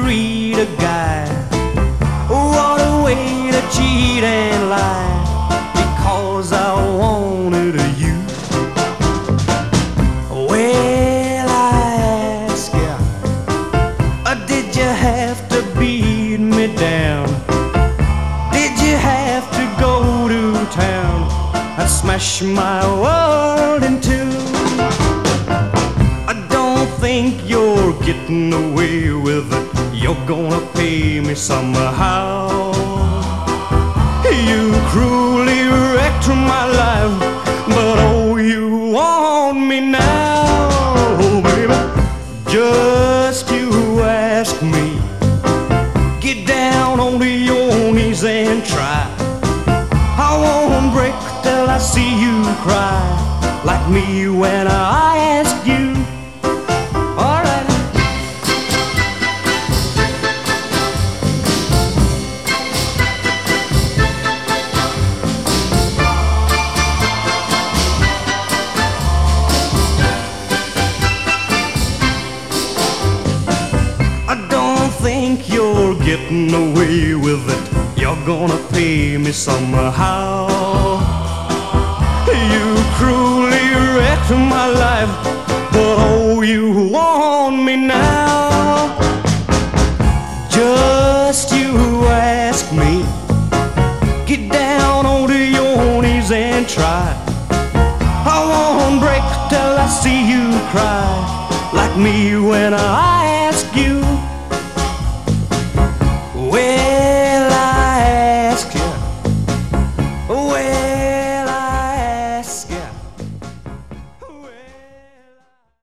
treat a guy. What a way to cheat and lie, because I wanted you. Well, I ask ya, did you have to beat me down? Did you have to go to town and smash my world in two? I don't think you're getting away with it. You're gonna pay me somehow. You cruelly wrecked my life, but oh, you want me now. Oh, baby, just you ask me. Get down onto your knees and try. I won't break till I see you cry like me when I ask you. Alright. I don't think you're getting away with it. You're gonna pay me somehow. You cruelly wrecked my life, but oh, you want me now. Just you ask me. Get down onto your knees and try. I won't break till I see you cry like me when I ask you.